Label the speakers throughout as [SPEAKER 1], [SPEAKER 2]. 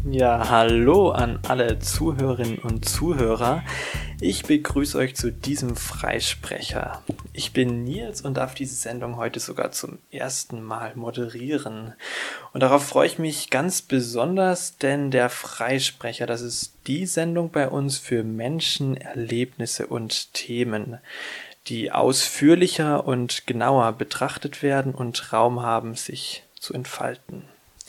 [SPEAKER 1] Ja, hallo an alle Zuhörerinnen und Zuhörer. Ich begrüße euch zu diesem Freisprecher. Ich bin Nils und darf diese Sendung heute sogar zum ersten Mal moderieren. Und darauf freue ich mich ganz besonders, denn der Freisprecher, das ist die Sendung bei uns für Menschen, Erlebnisse und Themen, die ausführlicher und genauer betrachtet werden und Raum haben, sich zu entfalten.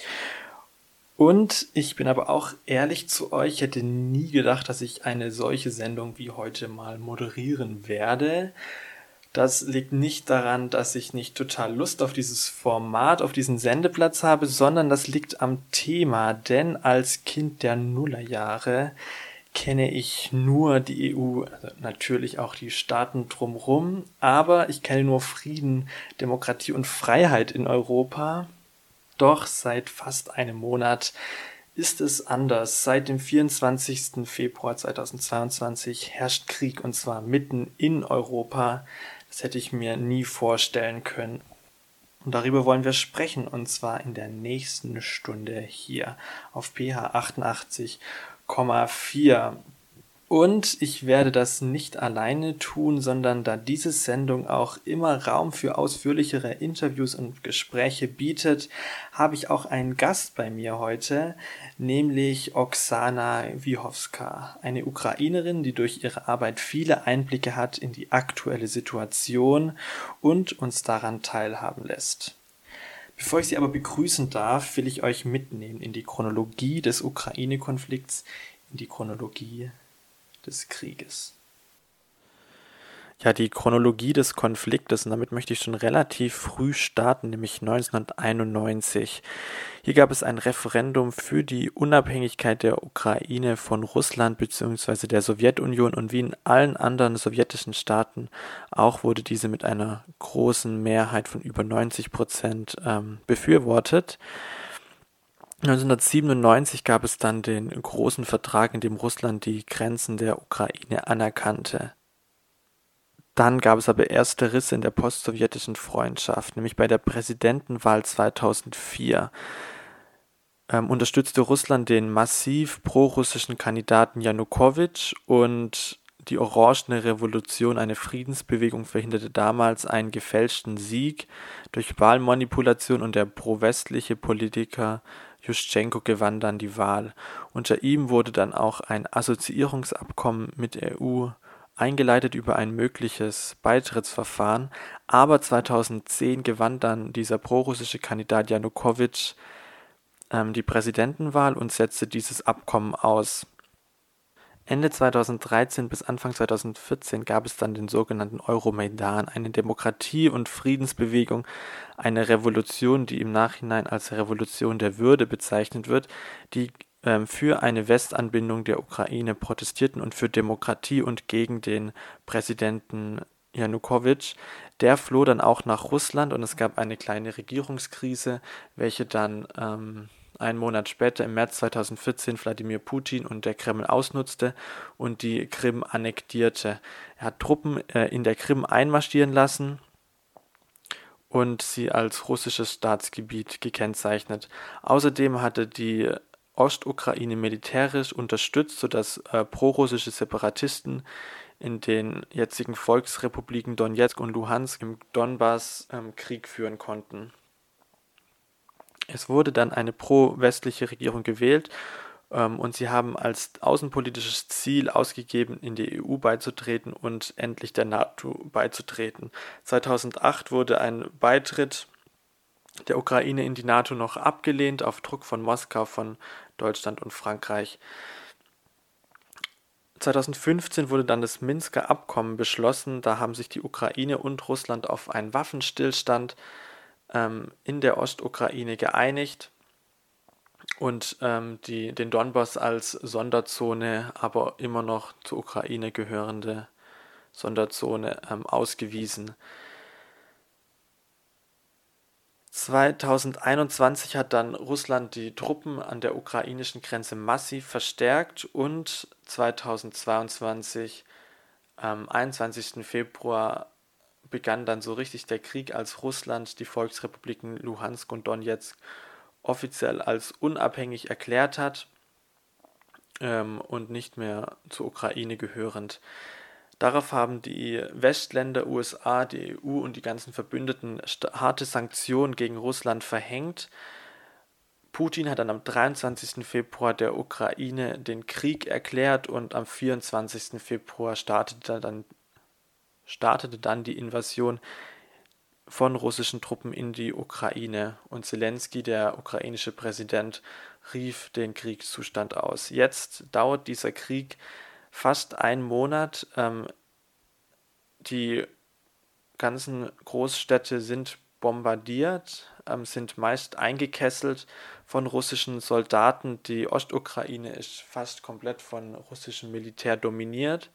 [SPEAKER 1] Und ich bin aber auch ehrlich zu euch, hätte nie gedacht, dass ich eine solche Sendung wie heute mal moderieren werde. Das liegt nicht daran, dass ich nicht total Lust auf dieses Format, auf diesen Sendeplatz habe, sondern das liegt am Thema. Denn als Kind der Nullerjahre kenne ich nur die EU, also natürlich auch die Staaten drumherum, aber ich kenne nur Frieden, Demokratie und Freiheit in Europa. Doch seit fast einem Monat ist es anders. Seit dem 24. Februar 2022 herrscht Krieg, und zwar mitten in Europa. Das hätte ich mir nie vorstellen können. Und darüber wollen wir sprechen, und zwar in der nächsten Stunde hier auf PH 88,4. Und ich werde das nicht alleine tun, sondern da diese Sendung auch immer Raum für ausführlichere Interviews und Gespräche bietet, habe ich auch einen Gast bei mir heute, nämlich Oksana Wiechowska, eine Ukrainerin, die durch ihre Arbeit viele Einblicke hat in die aktuelle Situation und uns daran teilhaben lässt. Bevor ich Sie aber begrüßen darf, will ich euch mitnehmen in die Chronologie des Ukraine-Konflikts, in die Chronologie des Krieges. Ja, die Chronologie des Konfliktes, und damit möchte ich schon relativ früh starten, nämlich 1991. Hier gab es ein Referendum für die Unabhängigkeit der Ukraine von Russland bzw. der Sowjetunion, und wie in allen anderen sowjetischen Staaten auch wurde diese mit einer großen Mehrheit von über 90% befürwortet. 1997 gab es dann den großen Vertrag, in dem Russland die Grenzen der Ukraine anerkannte. Dann gab es aber erste Risse in der postsowjetischen Freundschaft, nämlich bei der Präsidentenwahl 2004. Unterstützte Russland den massiv prorussischen Kandidaten Janukowitsch, und die Orangene Revolution, eine Friedensbewegung, verhinderte damals einen gefälschten Sieg durch Wahlmanipulation, und der pro-westliche Politiker Juschtschenko gewann dann die Wahl. Unter ihm wurde dann auch ein Assoziierungsabkommen mit der EU eingeleitet über ein mögliches Beitrittsverfahren, aber 2010 gewann dann dieser prorussische Kandidat Janukowitsch die Präsidentenwahl und setzte dieses Abkommen aus. Ende 2013 bis Anfang 2014 gab es dann den sogenannten Euromaidan, eine Demokratie- und Friedensbewegung, eine Revolution, die im Nachhinein als Revolution der Würde bezeichnet wird, die für eine Westanbindung der Ukraine protestierten und für Demokratie und gegen den Präsidenten Janukowitsch. Der floh dann auch nach Russland, und es gab eine kleine Regierungskrise, welche dann einen Monat später, im März 2014, Wladimir Putin und der Kreml ausnutzte und die Krim annektierte. Er hat Truppen in der Krim einmarschieren lassen und sie als russisches Staatsgebiet gekennzeichnet. Außerdem hatte die Ostukraine militärisch unterstützt, sodass prorussische Separatisten in den jetzigen Volksrepubliken Donezk und Luhansk im Donbass Krieg führen konnten. Es wurde dann eine pro-westliche Regierung gewählt, und sie haben als außenpolitisches Ziel ausgegeben, in die EU beizutreten und endlich der NATO beizutreten. 2008 wurde ein Beitritt der Ukraine in die NATO noch abgelehnt, auf Druck von Moskau, von Deutschland und Frankreich. 2015 wurde dann das Minsker Abkommen beschlossen. Da haben sich die Ukraine und Russland auf einen Waffenstillstand in der Ostukraine geeinigt und den Donbass als Sonderzone, aber immer noch zur Ukraine gehörende Sonderzone ausgewiesen. 2021 hat dann Russland die Truppen an der ukrainischen Grenze massiv verstärkt, und 2022, am 21. Februar, begann dann so richtig der Krieg, als Russland die Volksrepubliken Luhansk und Donezk offiziell als unabhängig erklärt hat. und nicht mehr zur Ukraine gehörend. Darauf haben die Westländer, USA, die EU und die ganzen Verbündeten harte Sanktionen gegen Russland verhängt. Putin hat dann am 23. Februar der Ukraine den Krieg erklärt und am 24. Februar startete dann die Invasion von russischen Truppen in die Ukraine und Zelensky, der ukrainische Präsident, rief den Kriegszustand aus. Jetzt dauert dieser Krieg fast einen Monat. Die ganzen Großstädte sind bombardiert, sind meist eingekesselt von russischen Soldaten. Die Ostukraine ist fast komplett von russischem Militär dominiert.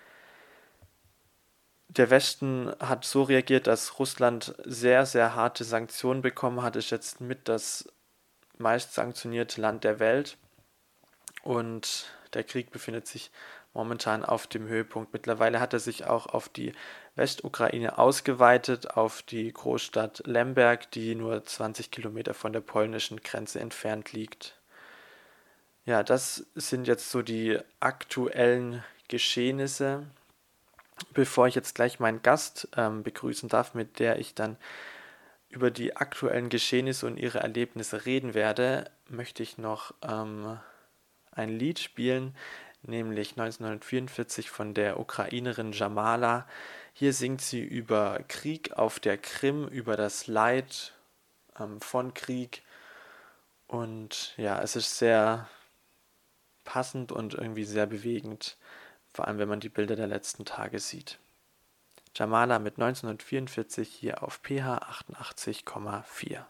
[SPEAKER 1] Der Westen hat so reagiert, dass Russland sehr, sehr harte Sanktionen bekommen hat, ist jetzt mit das meist sanktionierte Land der Welt und der Krieg befindet sich momentan auf dem Höhepunkt. Mittlerweile hat er sich auch auf die Westukraine ausgeweitet, auf die Großstadt Lemberg, die nur 20 Kilometer von der polnischen Grenze entfernt liegt. Ja, das sind jetzt so die aktuellen Geschehnisse. Bevor ich jetzt gleich meinen Gast begrüßen darf, mit der ich dann über die aktuellen Geschehnisse und ihre Erlebnisse reden werde, möchte ich noch ein Lied spielen, nämlich 1944 von der Ukrainerin Jamala. Hier singt sie über Krieg auf der Krim, über das Leid von Krieg. Und ja, es ist sehr passend und irgendwie sehr bewegend, vor allem wenn man die Bilder der letzten Tage sieht. Jamala mit 1944 hier auf PH 88,4.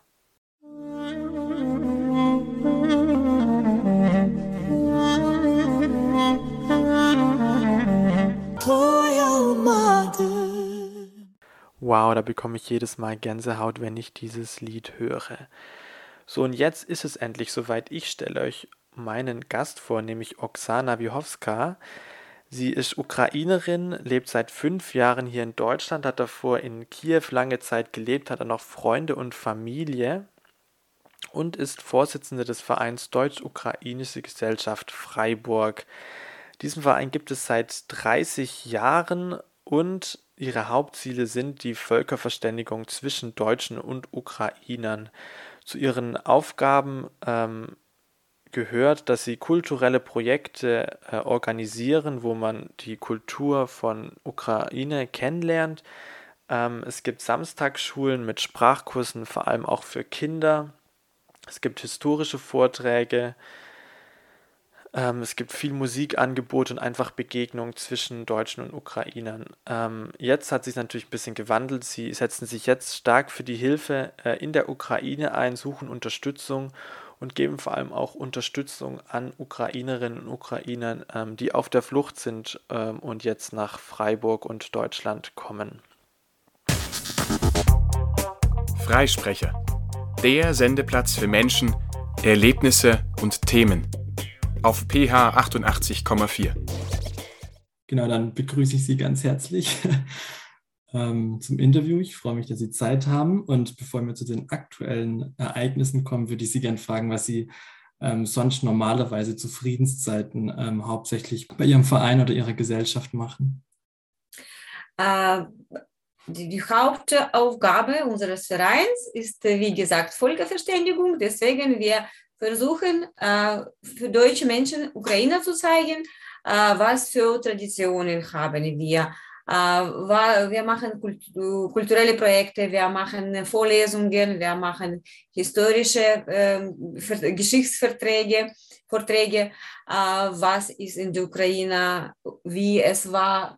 [SPEAKER 1] Wow, da bekomme ich jedes Mal Gänsehaut, wenn ich dieses Lied höre. So, und jetzt ist es endlich soweit. Ich stelle euch meinen Gast vor, nämlich Oksana Wiechowska. Sie ist Ukrainerin, lebt seit 5 Jahren hier in Deutschland, hat davor in Kiew lange Zeit gelebt, hat dann noch Freunde und Familie und ist Vorsitzende des Vereins Deutsch-Ukrainische Gesellschaft Freiburg. Diesen Verein gibt es seit 30 Jahren und ihre Hauptziele sind die Völkerverständigung zwischen Deutschen und Ukrainern. Zu ihren Aufgaben gehört, dass sie kulturelle Projekte organisieren, wo man die Kultur von Ukraine kennenlernt. Es gibt Samstagsschulen mit Sprachkursen, vor allem auch für Kinder. Es gibt historische Vorträge. Es gibt viel Musikangebot und einfach Begegnungen zwischen Deutschen und Ukrainern. Jetzt hat sich natürlich ein bisschen gewandelt. Sie setzen sich jetzt stark für die Hilfe in der Ukraine ein, suchen Unterstützung und geben vor allem auch Unterstützung an Ukrainerinnen und Ukrainern, die auf der Flucht sind und jetzt nach Freiburg und Deutschland kommen.
[SPEAKER 2] Freisprecher, der Sendeplatz für Menschen, Erlebnisse und Themen. Auf PH 88,4.
[SPEAKER 3] Genau, dann begrüße ich Sie ganz herzlich zum Interview. Ich freue mich, dass Sie Zeit haben. Und bevor wir zu den aktuellen Ereignissen kommen, würde ich Sie gerne fragen, was Sie sonst normalerweise zu Friedenszeiten hauptsächlich bei Ihrem Verein oder Ihrer Gesellschaft machen.
[SPEAKER 4] Die Hauptaufgabe unseres Vereins ist, wie gesagt, Völkerverständigung. Deswegen wir versuchen, für deutsche Menschen, Ukrainer zu zeigen, was für Traditionen haben wir. Wir machen kulturelle Projekte, wir machen Vorlesungen, wir machen historische Geschichtsvorträge, was ist in der Ukraine, wie es war,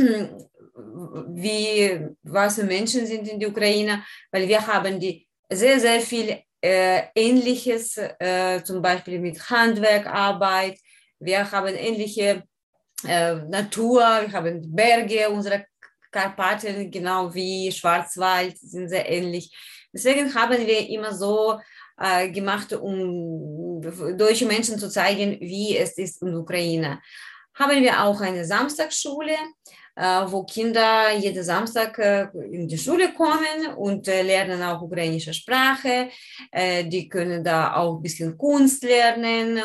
[SPEAKER 4] was für Menschen sind in der Ukraine, weil wir haben die sehr, sehr viel Ähnliches, zum Beispiel mit Handwerkarbeit. Wir haben ähnliche Natur, wir haben Berge, unsere Karpaten, genau wie Schwarzwald, sind sehr ähnlich. Deswegen haben wir immer so gemacht, um deutsche Menschen zu zeigen, wie es ist in der Ukraine. Haben wir auch eine Samstagsschule, wo Kinder jeden Samstag in die Schule kommen und lernen auch ukrainische Sprache. Die können da auch ein bisschen Kunst lernen,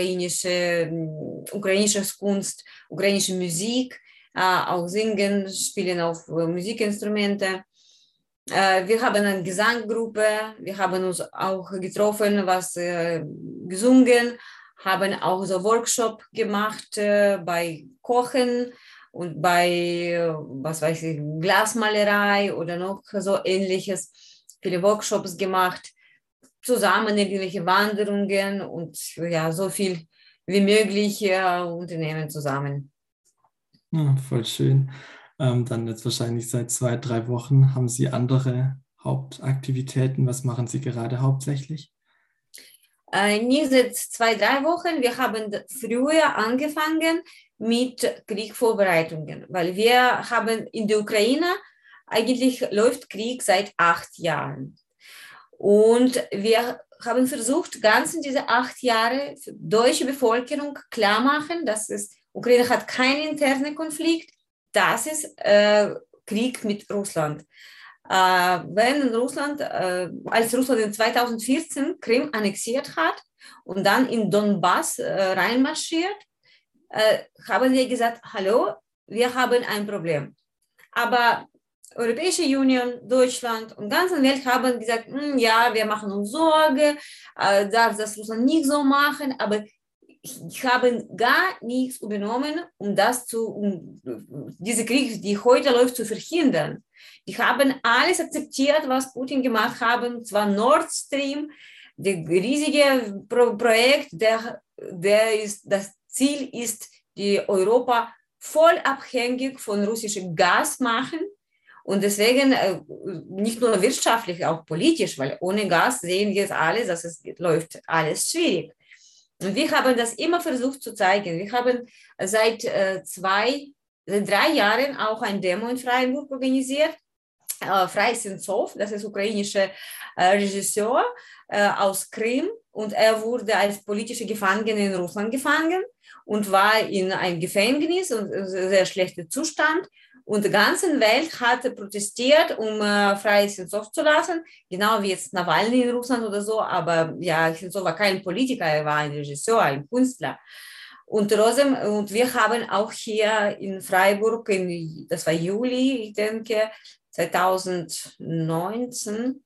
[SPEAKER 4] ukrainisches Kunst, ukrainische Musik, auch singen, spielen auf Musikinstrumente. Wir haben eine Gesanggruppe, wir haben uns auch getroffen, was gesungen, haben auch so Workshop gemacht bei Kochen und bei, was weiß ich, Glasmalerei oder noch so Ähnliches. Viele Workshops gemacht, zusammen irgendwelche Wanderungen und ja, so viel wie möglich unternehmen zusammen.
[SPEAKER 3] Ja, voll schön. Dann jetzt wahrscheinlich seit 2, 3 Wochen haben Sie andere Hauptaktivitäten. Was machen Sie gerade hauptsächlich?
[SPEAKER 4] Nicht seit 2, 3 Wochen. Wir haben früher angefangen mit Kriegsvorbereitungen, weil wir haben in der Ukraine, eigentlich läuft Krieg seit 8 Jahren. Und wir haben versucht, ganz in diese 8 Jahre für die deutsche Bevölkerung klar machen, dass Ukraine hat keinen internen Konflikt, das ist Krieg mit Russland. Wenn Russland, als Russland in 2014 Krim annexiert hat und dann in Donbass reinmarschiert, haben wir gesagt, hallo, wir haben ein Problem. Aber Europäische Union, Deutschland und ganze Welt haben gesagt, ja, wir machen uns Sorge, darf das Russland nicht so machen, aber ich habe gar nichts unternommen, um diese Krieg, die heute läuft, zu verhindern. Die haben alles akzeptiert, was Putin gemacht hat, und zwar Nord Stream, das riesige Projekt, das Ziel ist, die Europa voll abhängig von russischem Gas machen. Und deswegen nicht nur wirtschaftlich, auch politisch, weil ohne Gas sehen wir es alles, dass es läuft alles schwierig. Und wir haben das immer versucht zu zeigen. Wir haben seit 3 Jahren auch ein Demo in Freiburg organisiert. Frei Sentsov, das ist ukrainischer Regisseur aus Krim, und er wurde als politischer Gefangener in Russland gefangen und war in einem Gefängnis und sehr schlechter Zustand. Und die ganze Welt hatte protestiert, um Frei Sentsov zu lassen, genau wie jetzt Nawalny in Russland oder so. Aber ja, Sentsov war kein Politiker, er war ein Regisseur, ein Künstler. Und wir haben auch hier in Freiburg, das war Juli, ich denke, 2019,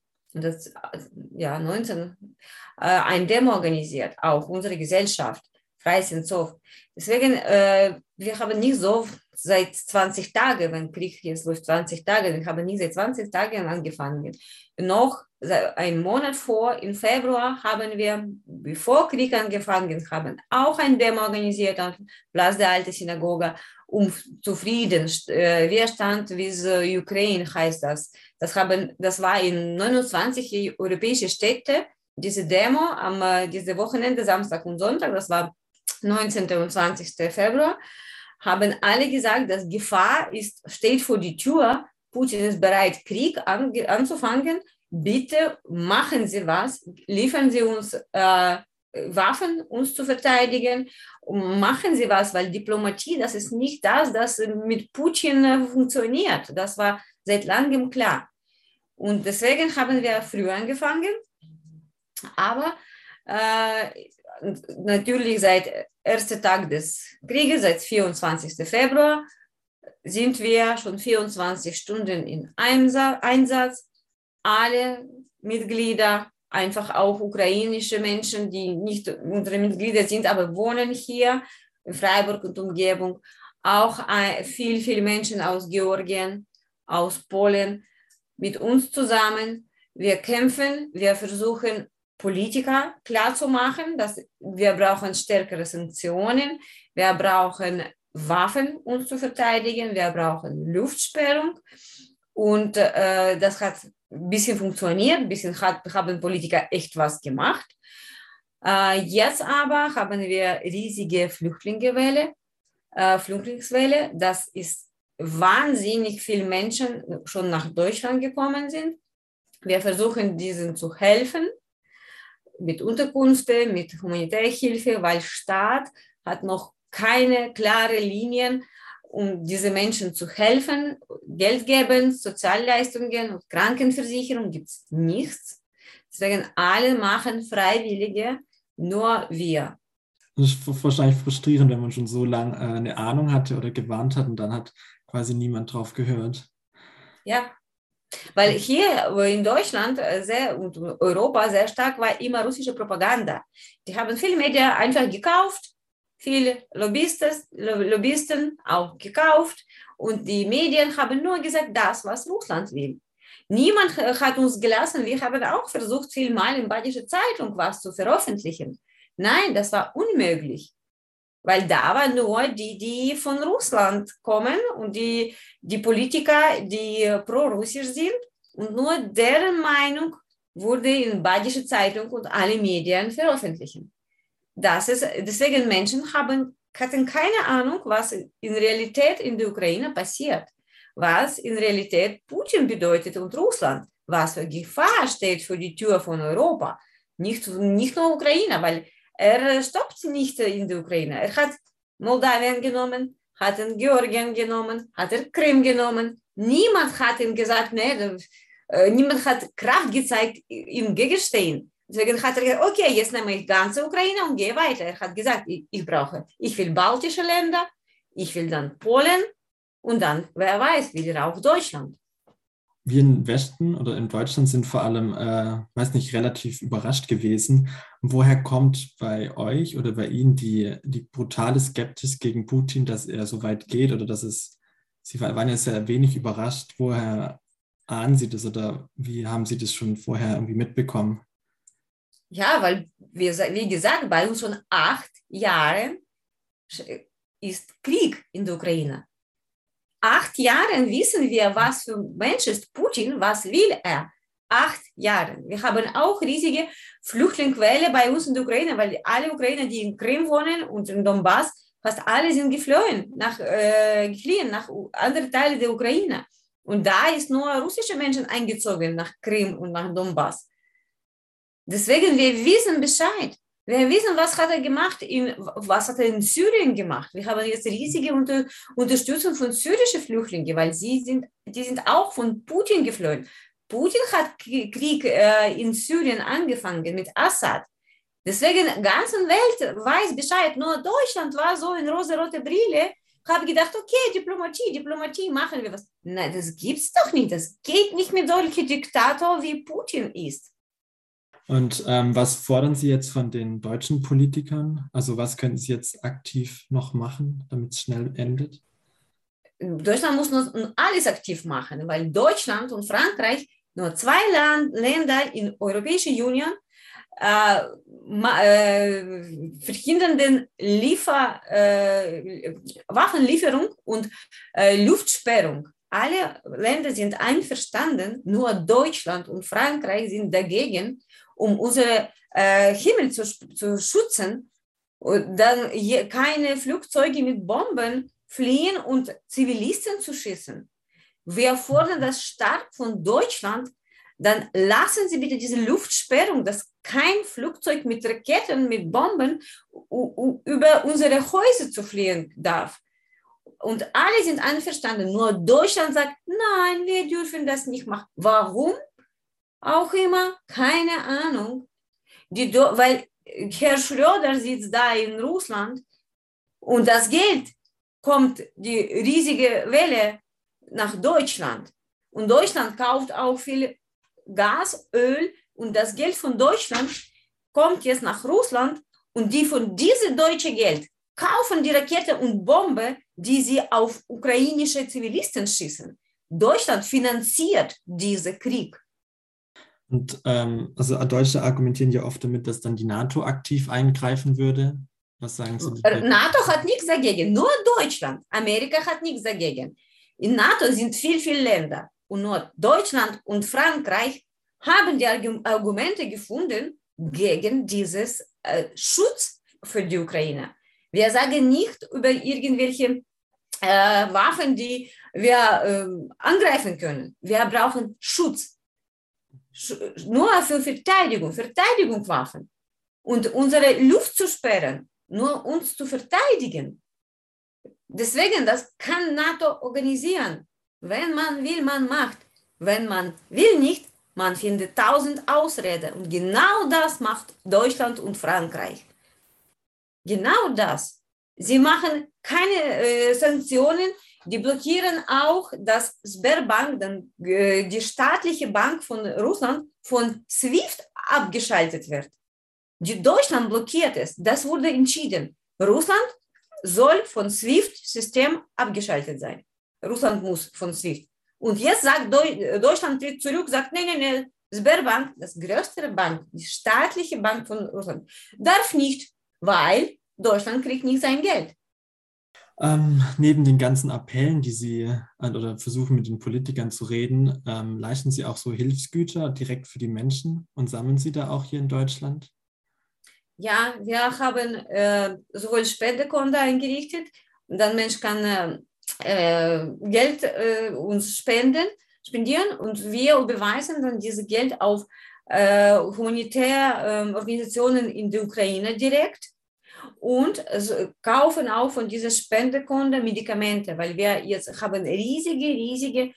[SPEAKER 4] ein Demo organisiert, auch unsere Gesellschaft, Frei Sentsov. Deswegen, wir haben nicht so seit 20 Tagen, wenn Krieg jetzt läuft 20 Tage, wir haben nicht seit 20 Tagen angefangen. Noch einen Monat vor, im Februar, haben wir, bevor Krieg angefangen haben, auch ein Demo organisiert am Platz der Alten Synagoge, um zu Frieden, Widerstand with Ukraine heißt das. Das war in 29 europäische Städte, diese Demo diese Wochenende, Samstag und Sonntag, das war 19. und 20. Februar, haben alle gesagt, dass Gefahr steht vor die Tür, Putin ist bereit, Krieg anzufangen, bitte machen Sie was, liefern Sie uns Waffen, uns zu verteidigen, und machen Sie was, weil Diplomatie, das ist nicht das mit Putin funktioniert. Das war seit langem klar. Und deswegen haben wir früher angefangen, aber natürlich seit ersten Tag des Krieges, seit 24. Februar, sind wir schon 24 Stunden in Einsatz. Alle Mitglieder, einfach auch ukrainische Menschen, die nicht unsere Mitglieder sind, aber wohnen hier in Freiburg und Umgebung. Auch viele Menschen aus Georgien, aus Polen, mit uns zusammen. Wir kämpfen, wir versuchen, Politiker klarzumachen, dass wir brauchen stärkere Sanktionen, wir brauchen Waffen, uns zu verteidigen, wir brauchen Luftsperrung. Und das hat ein bisschen funktioniert, haben Politiker echt was gemacht. Jetzt aber haben wir riesige Flüchtlingswelle. Das ist wahnsinnig viele Menschen schon nach Deutschland gekommen sind. Wir versuchen, diesen zu helfen mit Unterkünften, mit humanitärer Hilfe, weil der Staat hat noch keine klaren Linien, um diese Menschen zu helfen. Geld geben, Sozialleistungen und Krankenversicherung gibt es nichts. Deswegen alle machen Freiwillige, nur wir.
[SPEAKER 3] Das ist wahrscheinlich frustrierend, wenn man schon so lange eine Ahnung hatte oder gewarnt hat und dann hat quasi niemand drauf gehört.
[SPEAKER 4] Ja, weil hier in Deutschland und Europa sehr stark war immer russische Propaganda. Die haben viele Medien einfach gekauft, viele Lobbyisten auch gekauft und die Medien haben nur gesagt, das, was Russland will. Niemand hat uns gelassen, wir haben auch versucht, vielmal in Badische Zeitung was zu veröffentlichen. Nein, das war unmöglich, weil da waren nur die von Russland kommen und die Politiker, die pro-russisch sind und nur deren Meinung wurde in Badische Zeitung und alle Medien veröffentlichen. Deswegen Menschen hatten keine Ahnung, was in Realität in der Ukraine passiert, was in Realität Putin bedeutet und Russland, was für Gefahr steht für die Tür von Europa. Nicht nur Ukraine, weil er stoppt nicht in der Ukraine. Er hat Moldawien genommen, hat Georgien genommen, hat Krim genommen. Niemand hat ihm gesagt, nee, niemand hat Kraft gezeigt, ihm gegenstehen. Deswegen hat er gesagt, okay, jetzt nehme ich ganze Ukraine und gehe weiter. Er hat gesagt, ich will baltische Länder, ich will dann Polen und dann, wer weiß, wieder auch Deutschland.
[SPEAKER 3] Wir im Westen oder in Deutschland sind vor allem, weiß nicht, relativ überrascht gewesen. Woher kommt bei euch oder bei Ihnen die brutale Skepsis gegen Putin, dass er so weit geht oder Sie waren ja sehr wenig überrascht. Woher ahnen Sie das oder wie haben Sie das schon vorher irgendwie mitbekommen?
[SPEAKER 4] Ja, weil, wie gesagt, bei uns schon 8 Jahre ist Krieg in der Ukraine. 8 Jahre wissen wir, was für ein Mensch ist Putin, was will er. 8 Jahre. Wir haben auch riesige Flüchtlingswelle bei uns in der Ukraine, weil alle Ukrainer, die in Krim wohnen und in Donbass, fast alle sind geflohen nach andere Teile der Ukraine. Und da ist nur russische Menschen eingezogen nach Krim und nach Donbass. Deswegen, wir wissen Bescheid. Wir wissen, was hat er gemacht, was hat er in Syrien gemacht. Wir haben jetzt riesige Unterstützung von syrischen Flüchtlingen, weil die sind auch von Putin geflohen. Putin hat Krieg in Syrien angefangen mit Assad. Deswegen, die ganze Welt weiß Bescheid. Nur Deutschland war so in rosa-rote Brille. Habe gedacht, okay, Diplomatie, machen wir was. Nein, das gibt's doch nicht. Das geht nicht mit solchen Diktator wie Putin ist.
[SPEAKER 3] Und was fordern Sie jetzt von den deutschen Politikern? Also was könnten Sie jetzt aktiv noch machen, damit es schnell endet?
[SPEAKER 4] Deutschland muss noch alles aktiv machen, weil Deutschland und Frankreich nur 2 Länder in der Europäischen Union verhindern den Waffenlieferung und Luftsperrung. Alle Länder sind einverstanden, nur Deutschland und Frankreich sind dagegen, um unsere Himmel zu schützen, und dann keine Flugzeuge mit Bomben fliehen und Zivilisten zu schießen. Wir fordern das stark von Deutschland, dann lassen Sie bitte diese Luftsperrung, dass kein Flugzeug mit Raketen, mit Bomben über unsere Häuser zu fliegen darf. Und alle sind einverstanden, nur Deutschland sagt, nein, wir dürfen das nicht machen. Warum? Auch immer, keine Ahnung. Weil Herr Schröder sitzt da in Russland und das Geld kommt, die riesige Welle nach Deutschland. Und Deutschland kauft auch viel Gas, Öl und das Geld von Deutschland kommt jetzt nach Russland und die von diesem deutschen Geld kaufen die Rakete und Bombe, die sie auf ukrainische Zivilisten schießen. Deutschland finanziert diesen Krieg.
[SPEAKER 3] Und also Deutsche argumentieren ja oft damit, dass dann die NATO aktiv eingreifen würde. Was sagen Sie?
[SPEAKER 4] NATO hat nichts dagegen, nur Deutschland. Amerika hat nichts dagegen. In NATO sind viele Länder und nur Deutschland und Frankreich haben die Argumente gefunden gegen dieses Schutz für die Ukraine. Wir sagen nicht über irgendwelche Waffen, die wir angreifen können. Wir brauchen Schutz. Nur für Verteidigungswaffen. Und unsere Luft zu sperren, nur uns zu verteidigen. Deswegen, das kann NATO organisieren. Wenn man will, man macht. Wenn man will nicht, man findet 1000 Ausreden. Und genau das macht Deutschland und Frankreich. Genau das. Sie machen keine Sanktionen, die blockieren auch, dass Sberbank, die staatliche Bank von Russland, von SWIFT abgeschaltet wird. Deutschland blockiert es. Das wurde entschieden. Russland soll von SWIFT-System abgeschaltet sein. Russland muss von SWIFT. Und jetzt sagt Deutschland tritt zurück, sagt, nee, Sberbank, das größte Bank, die staatliche Bank von Russland, darf nicht, weil Deutschland kriegt nicht sein Geld.
[SPEAKER 3] Neben den ganzen Appellen, die Sie oder versuchen mit den Politikern zu reden, leisten Sie auch so Hilfsgüter direkt für die Menschen und sammeln Sie da auch hier in Deutschland?
[SPEAKER 4] Ja, wir haben sowohl Spendenkonto eingerichtet, dann Mensch kann Geld uns spendieren und wir überweisen dann dieses Geld auf humanitäre Organisationen in der Ukraine direkt. Und kaufen auch von dieser Spendenkonto Medikamente, weil wir jetzt haben riesige,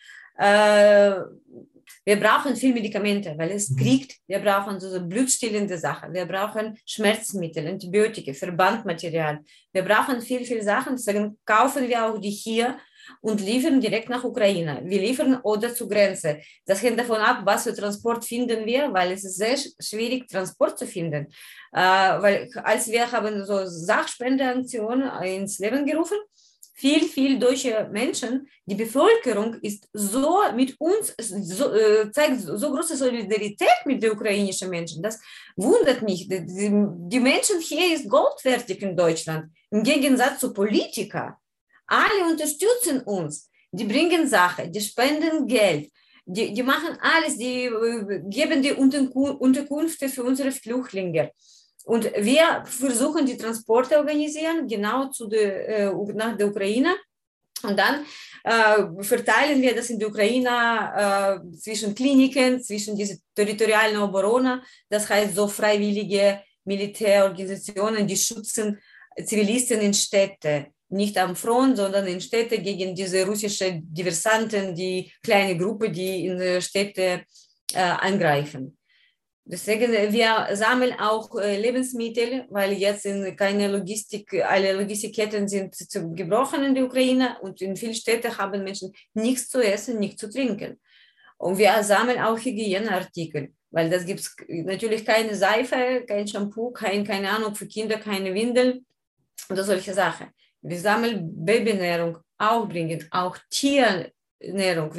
[SPEAKER 4] wir brauchen viel Medikamente, weil es kriegt, wir brauchen so blutstillende Sachen, wir brauchen Schmerzmittel, Antibiotika, Verbandmaterial, wir brauchen viel Sachen, deswegen kaufen wir auch die hier und liefern direkt nach Ukraine. Wir liefern oder zur Grenze. Das hängt davon ab, was für Transport finden wir, weil es ist sehr schwierig, Transport zu finden. Weil als wir haben so Sachspendeaktionen ins Leben gerufen, viel deutsche Menschen, die Bevölkerung ist so mit uns, zeigt so große Solidarität mit den ukrainischen Menschen. Das wundert mich. Die Menschen hier ist goldwertig in Deutschland, im Gegensatz zu Politikern. Alle unterstützen uns, die bringen Sachen, die spenden Geld, die machen alles, die geben die Unterkünfte für unsere Flüchtlinge. Und wir versuchen die Transporte organisieren, genau nach der Ukraine. Und dann verteilen wir das in der Ukraine zwischen Kliniken, zwischen diesen territorialen Obrona, das heißt so freiwillige Militärorganisationen, die schützen Zivilisten in Städten. Nicht am Front, sondern in Städte gegen diese russischen Diversanten, die kleine Gruppe, die in Städte angreifen. Deswegen, wir sammeln auch Lebensmittel, weil jetzt alle Logistikketten sind gebrochen in der Ukraine und in vielen Städten haben Menschen nichts zu essen, nichts zu trinken. Und wir sammeln auch Hygieneartikel, weil das gibt natürlich keine Seife, kein Shampoo, keine Ahnung, für Kinder keine Windeln oder solche Sachen. Wir sammeln Babynährung, auch bringen, auch Tiernährung.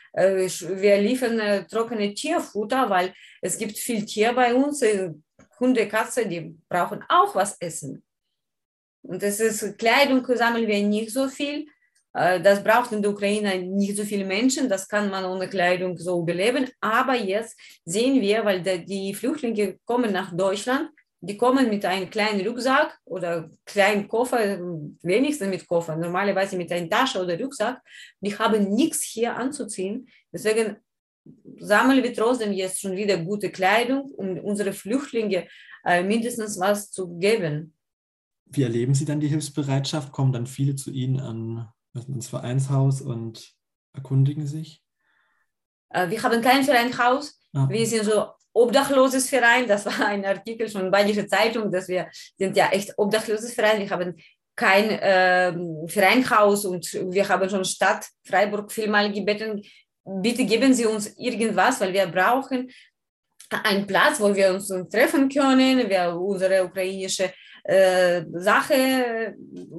[SPEAKER 4] Wir liefern trockene Tierfutter, weil es gibt viel Tier bei uns, Hunde, Katze, die brauchen auch was essen. Und das ist Kleidung, sammeln wir nicht so viel. Das braucht in der Ukraine nicht so viele Menschen, das kann man ohne Kleidung so überleben. Aber jetzt sehen wir, weil die Flüchtlinge kommen nach Deutschland, die kommen mit einem kleinen Rucksack oder kleinen Koffer, wenigstens mit Koffer, normalerweise mit einer Tasche oder Rucksack. Die haben nichts hier anzuziehen. Deswegen sammeln wir trotzdem jetzt schon wieder gute Kleidung, um unsere Flüchtlinge mindestens was zu geben.
[SPEAKER 3] Wie erleben Sie dann die Hilfsbereitschaft? Kommen dann viele zu Ihnen ins Vereinshaus und erkundigen sich?
[SPEAKER 4] Wir haben kein Vereinshaus. Wir sind so obdachloses Verein, das war ein Artikel schon in Bayerische Zeitung, dass wir sind ja echt obdachloses Verein. Wir haben kein Vereinhaus und wir haben schon Stadt Freiburg vielmal gebeten, bitte geben Sie uns irgendwas, weil wir brauchen einen Platz, wo wir uns treffen können, wir unsere ukrainische Sache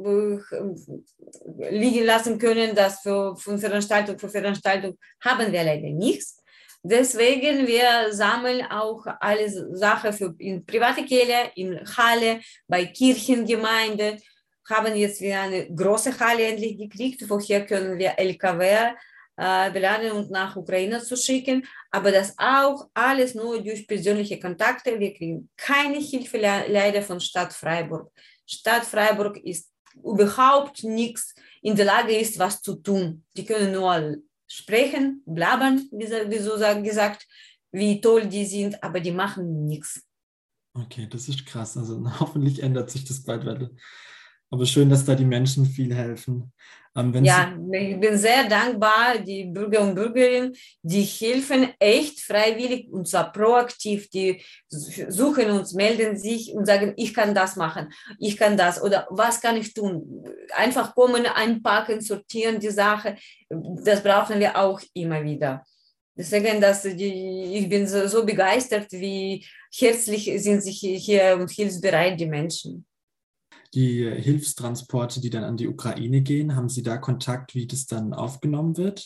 [SPEAKER 4] liegen lassen können, das für Veranstaltung haben wir leider nichts. Deswegen, wir sammeln auch alle Sachen in private Keller, in Halle, bei Kirchengemeinde, haben jetzt wieder eine große Halle endlich gekriegt, woher können wir LKW beladen und nach Ukraine zu schicken, aber das auch alles nur durch persönliche Kontakte. Wir kriegen keine Hilfe leider von Stadt Freiburg. Stadt Freiburg ist überhaupt nichts in der Lage, ist was zu tun. Die können nur sprechen, blabbern, wie so gesagt, wie toll die sind, aber die machen nichts.
[SPEAKER 3] Okay, das ist krass. Also hoffentlich ändert sich das bald, weil Aber schön, dass da die Menschen viel helfen. Wenn Sie,
[SPEAKER 4] Ja, ich bin sehr dankbar, die Bürger und Bürgerinnen, die helfen echt freiwillig und zwar proaktiv, die suchen uns, melden sich und sagen, ich kann das machen, ich kann das oder was kann ich tun? Einfach kommen, einpacken, sortieren die Sache, das brauchen wir auch immer wieder. Deswegen, ich bin so begeistert, wie herzlich sind sie hier und hilfsbereit die Menschen.
[SPEAKER 3] die Hilfstransporte, die dann an die Ukraine gehen, haben Sie da Kontakt, wie das dann aufgenommen wird?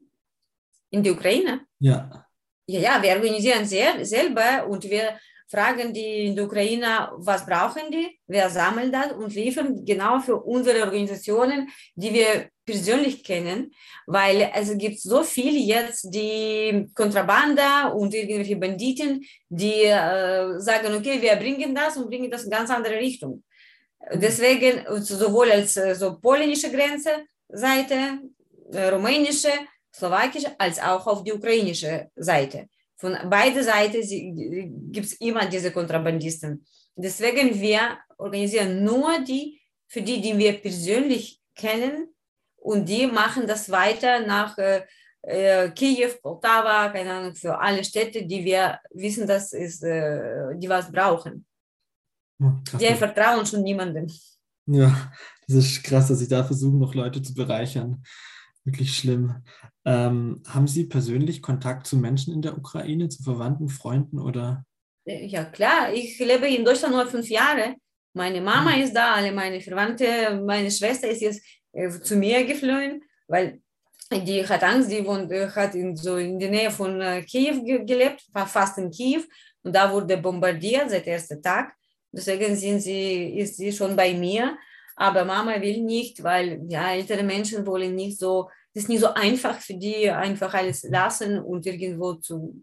[SPEAKER 4] In die Ukraine?
[SPEAKER 3] Ja.
[SPEAKER 4] Ja, wir organisieren selber und wir fragen die Ukrainer, was brauchen die? Wir sammeln das und liefern genau für unsere Organisationen, die wir persönlich kennen, weil es gibt so viel jetzt, die Kontrabande und irgendwelche Banditen, die sagen, okay, wir bringen das und bringen das in ganz andere Richtung. Deswegen sowohl als so polnische Grenze, Seite, rumänische, slowakische, als auch auf die ukrainische Seite. Von beider Seiten gibt es immer diese Kontrabandisten. Deswegen wir organisieren nur die, für die, die wir persönlich kennen und die machen das weiter nach Kiew, Poltava, keine Ahnung, für alle Städte, die wir wissen, dass die was brauchen.
[SPEAKER 3] Krass,
[SPEAKER 4] Wir vertrauen schon niemandem.
[SPEAKER 3] ja, das ist krass, dass Sie da versuchen, noch Leute zu bereichern. Wirklich schlimm. Haben Sie persönlich Kontakt zu Menschen in der Ukraine, zu Verwandten, Freunden oder?
[SPEAKER 4] Ja, klar, ich lebe in Deutschland nur 5 Jahre. Meine Mama ist da, alle meine Verwandte, meine Schwester ist jetzt zu mir geflohen, weil die hat Angst, hat in der Nähe von Kiew gelebt, war fast in Kiew und da wurde bombardiert seit ersten Tag. Deswegen ist sie schon bei mir, aber Mama will nicht, weil ja, ältere Menschen wollen nicht so, es ist nicht so einfach für die, einfach alles lassen und irgendwo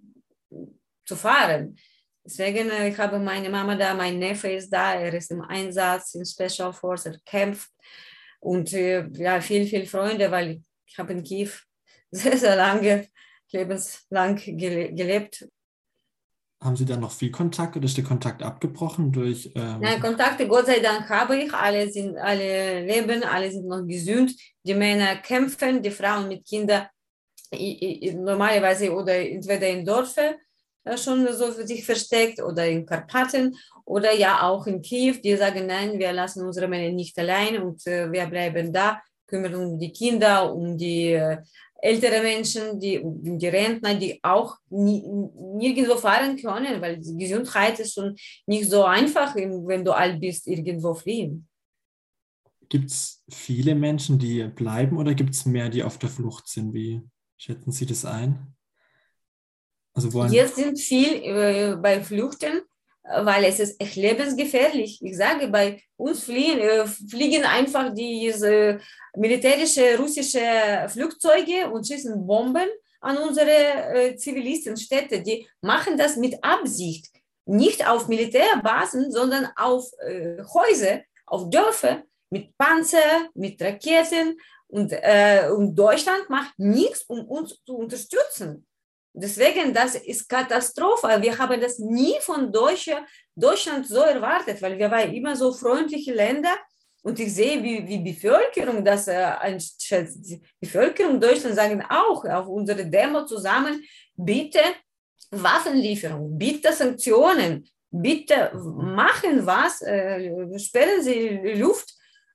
[SPEAKER 4] zu fahren. Deswegen, ich habe meine Mama da, mein Neffe ist da, er ist im Einsatz in Special Force, er kämpft und ja, viele Freunde, weil ich habe in Kiew sehr lange, lebenslang gelebt.
[SPEAKER 3] Haben Sie da noch viel Kontakt oder ist der Kontakt abgebrochen durch?
[SPEAKER 4] Nein, Kontakte, Gott sei Dank habe ich, alle leben, alle sind noch gesund, die Männer kämpfen, die Frauen mit Kindern normalerweise oder entweder in Dörfern schon so für sich versteckt oder in Karpaten oder ja auch in Kiew, die sagen, nein, wir lassen unsere Männer nicht allein und wir bleiben da, kümmern uns um die Kinder, um die ältere Menschen, um die Rentner, die auch nirgendwo fahren können, weil die Gesundheit ist schon nicht so einfach, wenn du alt bist, irgendwo fliehen.
[SPEAKER 3] Gibt es viele Menschen, die bleiben oder gibt es mehr, die auf der Flucht sind? Wie schätzen Sie das ein? Also
[SPEAKER 4] Jetzt sind viel bei Fluchten, weil es ist echt lebensgefährlich. Ich sage, bei uns fliegen einfach diese militärische russische Flugzeuge und schießen Bomben an unsere Zivilistenstädte. Die machen das mit Absicht. Nicht auf Militärbasen, sondern auf Häuser, auf Dörfer mit Panzer, mit Raketen. Und Deutschland macht nichts, um uns zu unterstützen. Deswegen, das ist Katastrophe. Wir haben das nie von Deutschland so erwartet, weil wir waren immer so freundliche Länder und ich sehe, wie Bevölkerung das einschätzt. Die Bevölkerung Deutschland sagen auch auf unsere Demo zusammen, bitte Waffenlieferung, bitte Sanktionen, bitte machen was, sperren Sie Luft.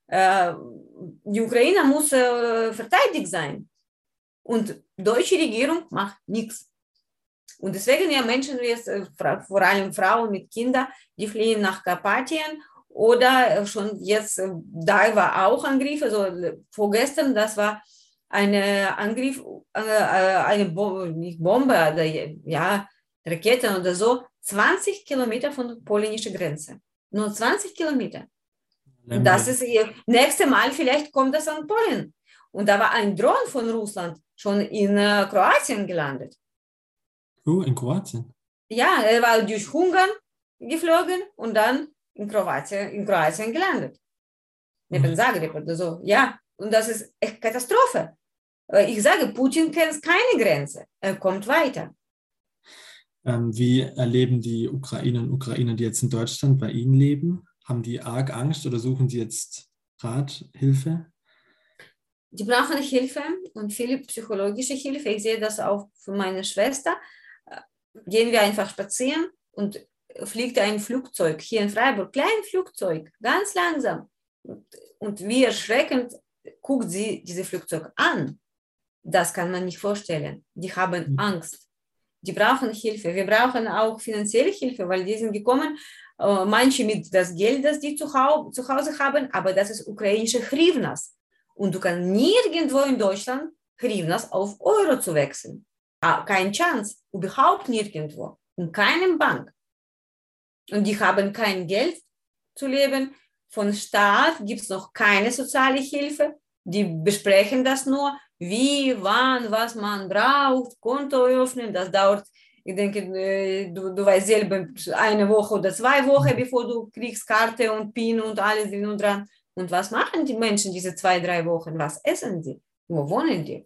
[SPEAKER 4] Die Ukraine muss verteidigt sein. Und die deutsche Regierung macht nichts. Und deswegen ja Menschen, vor allem Frauen mit Kindern, die fliehen nach Karpatien oder schon jetzt, da war auch Angriff, also vorgestern, das war ein Angriff, eine nicht Bombe, oder, ja, Raketen oder so, 20 Kilometer von der polnischen Grenze. Nur 20 Kilometer. Und das ist nächste Mal, vielleicht kommt das an Polen. Und da war ein Drohne von Russland schon in Kroatien gelandet.
[SPEAKER 3] Oh, in Kroatien?
[SPEAKER 4] Ja, er war durch Ungarn geflogen und dann in Kroatien gelandet. Neben Zagreb oder so. Ja, und das ist echt Katastrophe. Ich sage, Putin kennt keine Grenze. Er kommt weiter.
[SPEAKER 3] Wie erleben die Ukrainerinnen und Ukrainer, die jetzt in Deutschland bei Ihnen leben? Haben die arg Angst oder suchen sie jetzt Rat, Hilfe?
[SPEAKER 4] Die brauchen Hilfe und viel psychologische Hilfe. Ich sehe das auch für meine Schwester. Gehen wir einfach spazieren und fliegt ein Flugzeug hier in Freiburg, kleines Flugzeug, ganz langsam. Und wie erschreckend guckt sie dieses Flugzeug an. Das kann man nicht vorstellen. Die haben Angst. Die brauchen Hilfe. Wir brauchen auch finanzielle Hilfe, weil die sind gekommen, manche mit das Geld, das die zu Hause haben, aber das ist ukrainische Hryvnias. Und du kannst nirgendwo in Deutschland Hryvnias auf Euro zu wechseln. Keine Chance, überhaupt nirgendwo, in keinem Bank. Und die haben kein Geld zu leben. Von Staat gibt es noch keine soziale Hilfe. Die besprechen das nur, wie, wann, was man braucht, Konto öffnen. Das dauert, ich denke, du weißt selber, eine Woche oder 2 Wochen, bevor du kriegst Karte und PIN und alles drin und dran. Und was machen die Menschen diese 2, 3 Wochen? Was essen sie? Wo wohnen die?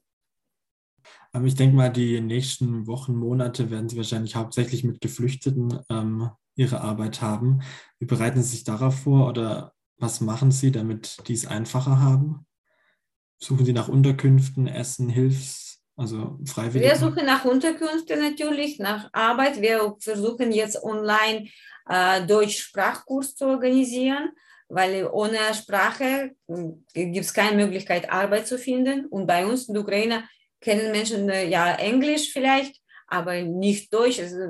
[SPEAKER 3] Aber ich denke mal, die nächsten Wochen, Monate werden Sie wahrscheinlich hauptsächlich mit Geflüchteten Ihre Arbeit haben. Wie bereiten Sie sich darauf vor oder was machen Sie, damit die es einfacher haben? Suchen Sie nach Unterkünften, Essen, also Freiwilligen?
[SPEAKER 4] Wir suchen nach Unterkünften natürlich, nach Arbeit. Wir versuchen jetzt online Deutsch-Sprachkurs zu organisieren, weil ohne Sprache gibt es keine Möglichkeit, Arbeit zu finden. Und bei uns in der Ukraine kennen Menschen ja Englisch vielleicht, aber nicht Deutsch. Also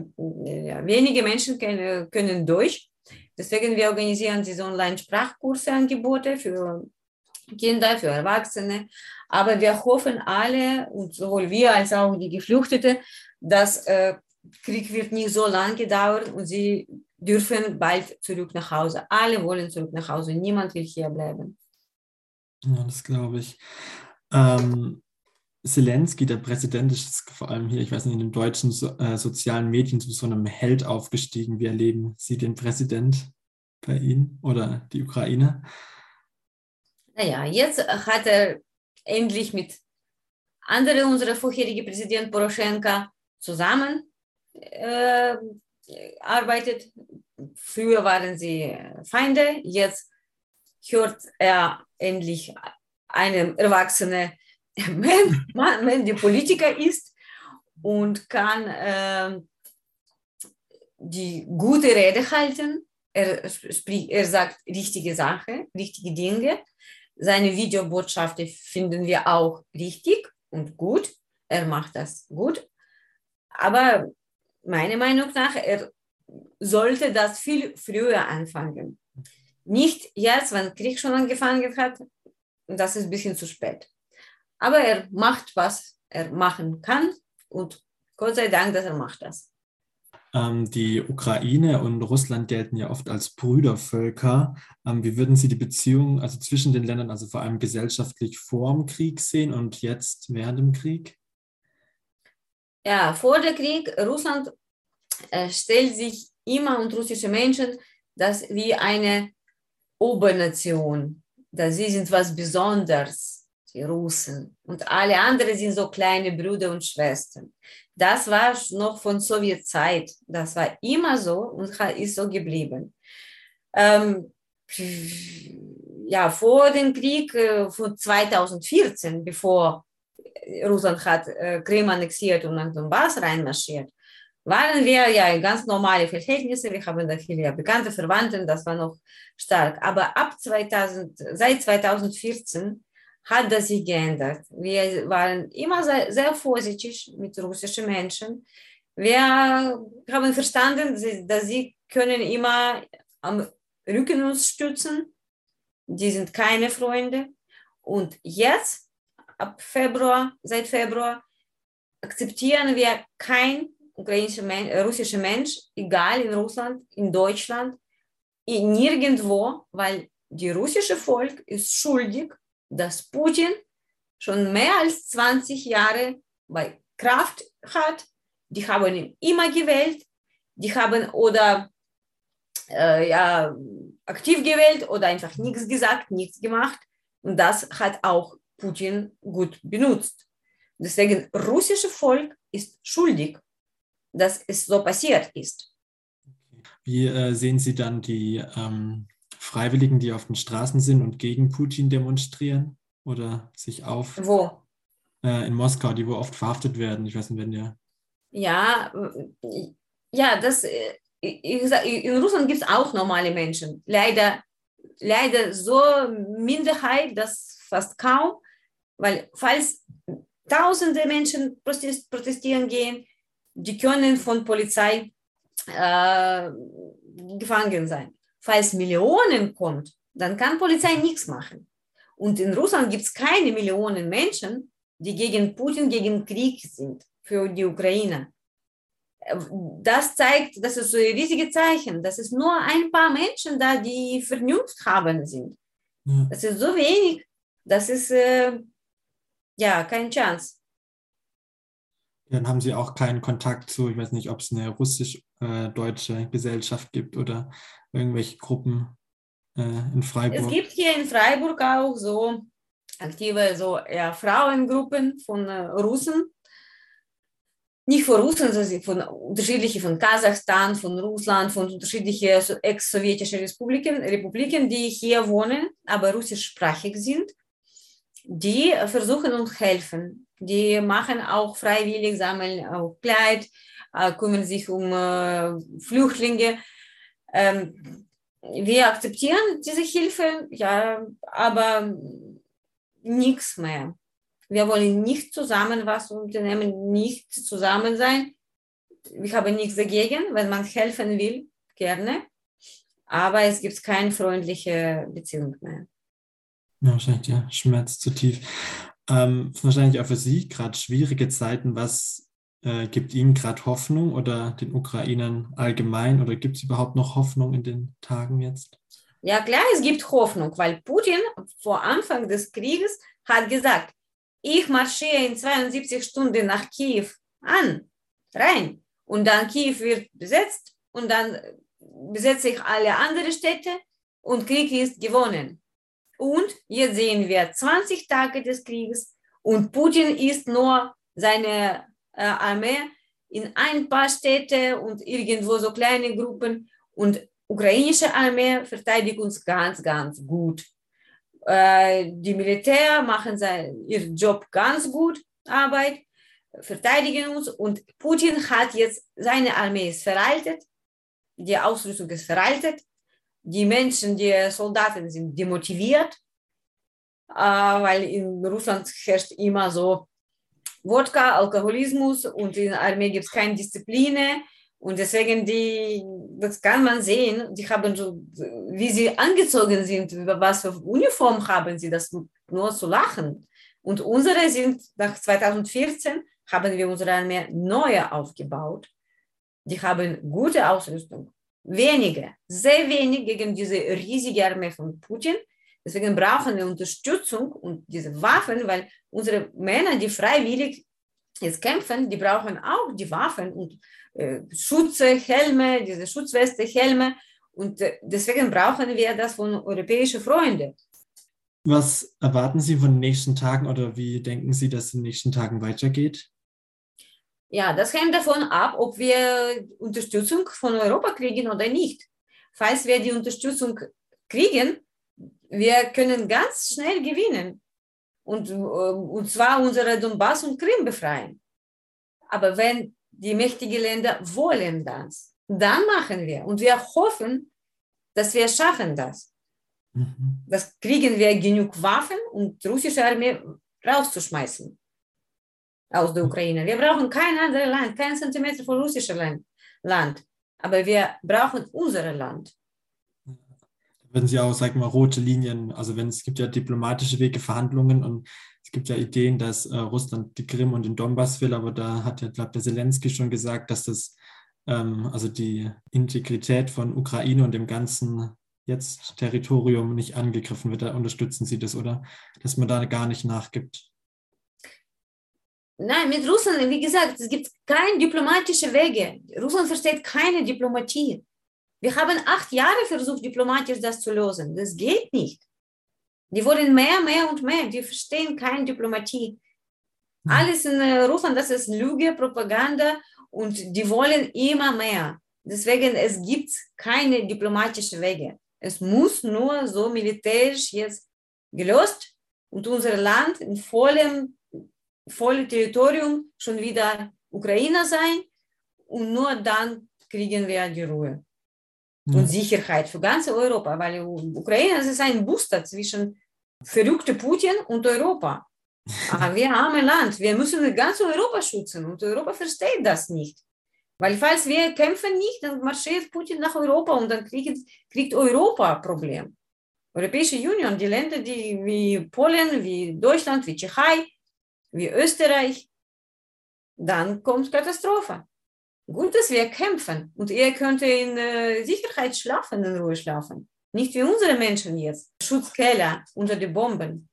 [SPEAKER 4] wenige Menschen können Deutsch. Deswegen wir organisieren diese Online-Sprachkurse, Angebote für Kinder, für Erwachsene. Aber wir hoffen alle, und sowohl wir als auch die Geflüchteten, dass Krieg wird nicht so lange dauern und sie dürfen bald zurück nach Hause. Alle wollen zurück nach Hause. Niemand will hier bleiben.
[SPEAKER 3] Ja, das glaube ich. Zelensky, der Präsident, ist vor allem hier, ich weiß nicht, in den deutschen sozialen Medien zu so einem Held aufgestiegen. Wie erleben Sie den Präsident bei Ihnen oder die Ukraine?
[SPEAKER 4] Naja, jetzt hat er endlich mit anderen, unserer vorherige Präsident Poroschenko, zusammen arbeitet. Früher waren sie Feinde, jetzt hört er endlich einem erwachsenen Mann, der Politiker ist und kann die gute Rede halten. Er sagt richtige Sachen, richtige Dinge. Seine Videobotschaften finden wir auch richtig und gut. Er macht das gut. Aber meiner Meinung nach, er sollte das viel früher anfangen. Nicht jetzt, wenn der Krieg schon angefangen hat. Das ist ein bisschen zu spät. Aber er macht, was er machen kann. Und Gott sei Dank, dass er macht das.
[SPEAKER 3] Die Ukraine und Russland gelten ja oft als Brüdervölker. Wie würden Sie die Beziehung also zwischen den Ländern, also vor allem gesellschaftlich vor dem Krieg sehen und jetzt während dem Krieg?
[SPEAKER 4] Ja, vor dem Krieg, Russland stellt sich immer und russische Menschen das wie eine Obernation. Dass sie sind was Besonderes, die Russen. Und alle anderen sind so kleine Brüder und Schwestern. Das war noch von Sowjetzeit. Das war immer so und ist so geblieben. Ja, vor dem Krieg von 2014, bevor Russland hat Krim annexiert und nach Donbass reinmarschiert, waren wir ja in ganz normale Verhältnisse. Wir haben da viele bekannte Verwandte, das war noch stark. Aber seit 2014 hat das sich geändert. Wir waren immer sehr vorsichtig mit russischen Menschen. Wir haben verstanden, dass sie können immer am Rücken uns stützen. Die sind keine Freunde. Und jetzt, seit Februar, akzeptieren wir kein russischer Mensch, egal in Russland, in Deutschland, nirgendwo, weil das russische Volk ist schuldig, dass Putin schon mehr als 20 Jahre bei Kraft hat. Die haben ihn immer gewählt, die haben oder aktiv gewählt oder einfach nichts gesagt, nichts gemacht. Und das hat auch Putin gut benutzt. Deswegen, das russische Volk ist schuldig, dass es so passiert ist.
[SPEAKER 3] Wie sehen Sie dann die Freiwilligen, die auf den Straßen sind und gegen Putin demonstrieren oder sich
[SPEAKER 4] Wo?
[SPEAKER 3] in Moskau, die wo oft verhaftet werden. Ich weiß nicht, wenn der.
[SPEAKER 4] Ja, ja, in Russland gibt es auch normale Menschen. Leider so Minderheit, das fast kaum, weil falls tausende Menschen protestieren gehen, die können von Polizei gefangen sein. Falls Millionen kommt, dann kann Polizei nichts machen. Und in Russland gibt es keine Millionen Menschen, die gegen Putin, gegen Krieg sind, für die Ukraine. Das zeigt, das ist so ein riesiges Zeichen, dass es nur ein paar Menschen da, die Vernunft haben sind.
[SPEAKER 3] Ja.
[SPEAKER 4] Das ist so wenig, das ist ja keine Chance.
[SPEAKER 3] Dann haben Sie auch keinen Kontakt zu, ich weiß nicht, ob es eine russisch-deutsche Gesellschaft gibt oder irgendwelche Gruppen in Freiburg.
[SPEAKER 4] Es gibt hier in Freiburg auch so aktive Frauengruppen von Russen. Nicht von Russen, sondern von unterschiedlichen, von Kasachstan, von Russland, von unterschiedlichen ex-sowjetischen Republiken, die hier wohnen, aber russischsprachig sind. Die versuchen uns helfen. Die machen auch freiwillig, sammeln auch Kleid, kümmern sich um Flüchtlinge. Wir akzeptieren diese Hilfe, ja, aber nichts mehr. Wir wollen nicht zusammen was unternehmen, nicht zusammen sein. Ich habe nichts dagegen, wenn man helfen will, gerne. Aber es gibt keine freundliche Beziehung mehr.
[SPEAKER 3] Ja, wahrscheinlich der Schmerz zu tief. Wahrscheinlich auch für Sie gerade schwierige Zeiten. Was gibt Ihnen gerade Hoffnung oder den Ukrainern allgemein? Oder gibt es überhaupt noch Hoffnung in den Tagen jetzt?
[SPEAKER 4] Ja, klar, es gibt Hoffnung, weil Putin vor Anfang des Krieges hat gesagt, ich marschiere in 72 Stunden nach Kiew rein. Und dann Kiew wird besetzt und dann besetze ich alle anderen Städte und Krieg ist gewonnen. Und jetzt sehen wir 20 Tage des Krieges und Putin ist nur seine Armee in ein paar Städte und irgendwo so kleine Gruppen und ukrainische Armee verteidigt uns ganz, ganz gut. Die Militär machen ihren Job ganz gut, Arbeit, verteidigen uns und Putin hat jetzt, seine Armee ist veraltet, die Ausrüstung ist veraltet, die Menschen, die Soldaten sind demotiviert, weil in Russland herrscht immer so Wodka, Alkoholismus und in der Armee gibt es keine Disziplin. Und deswegen, das kann man sehen, die haben so, wie sie angezogen sind, was für Uniform haben sie, das nur zu lachen. Und unsere sind, nach 2014 haben wir unsere Armee neu aufgebaut. Die haben gute Ausrüstung, wenige, sehr wenig gegen diese riesige Armee von Putin. Deswegen brauchen wir Unterstützung und diese Waffen, weil unsere Männer, die freiwillig jetzt kämpfen, die brauchen auch die Waffen und Schutze, Helme, diese Schutzweste, Helme. Und deswegen brauchen wir das von europäischen Freunden.
[SPEAKER 3] Was erwarten Sie von den nächsten Tagen oder wie denken Sie, dass es in den nächsten Tagen weitergeht?
[SPEAKER 4] Ja, das hängt davon ab, ob wir Unterstützung von Europa kriegen oder nicht. Falls wir die Unterstützung kriegen, wir können ganz schnell gewinnen und zwar unsere Donbass und Krim befreien. Aber wenn die mächtigen Länder wollen das, dann machen wir. Und wir hoffen, dass wir schaffen das. Das kriegen wir genug Waffen, um die russische Armee rauszuschmeißen aus der Ukraine. Wir brauchen kein anderes Land, keinen Zentimeter von russischem Land. Aber wir brauchen unser Land.
[SPEAKER 3] Wenn Sie auch, sagen wir mal, rote Linien, also es gibt ja diplomatische Wege, Verhandlungen und es gibt ja Ideen, dass Russland die Krim und den Donbass will, aber da hat ja, glaube ich, der Zelensky schon gesagt, dass das, also die Integrität von Ukraine und dem ganzen jetzt Territorium nicht angegriffen wird. Da unterstützen Sie das, oder? Dass man da gar nicht nachgibt.
[SPEAKER 4] Nein, mit Russland, wie gesagt, es gibt keine diplomatischen Wege. Russland versteht keine Diplomatie. Wir haben 8 Jahre versucht, diplomatisch das zu lösen. Das geht nicht. Die wollen mehr und mehr. Die verstehen keine Diplomatie. Alles in Russland, das ist Lüge, Propaganda und die wollen immer mehr. Deswegen, es gibt keine diplomatischen Wege. Es muss nur so militärisch jetzt gelöst und unser Land in vollem Territorium schon wieder Ukraine sein und nur dann kriegen wir die Ruhe und Sicherheit für ganz Europa, weil Ukraine das ist ein Booster zwischen verrückte Putin und Europa. Aber wir haben ein Land, wir müssen ganz Europa schützen und Europa versteht das nicht. Weil falls wir kämpfen nicht, dann marschiert Putin nach Europa und dann kriegt Europa ein Problem. Europäische Union, die Länder die, wie Polen, wie Deutschland, wie Tschechei, wie Österreich, dann kommt Katastrophe. Gut, dass wir kämpfen und ihr könnt in Sicherheit schlafen, in Ruhe schlafen. Nicht wie unsere Menschen jetzt. Schutzkeller unter die Bomben.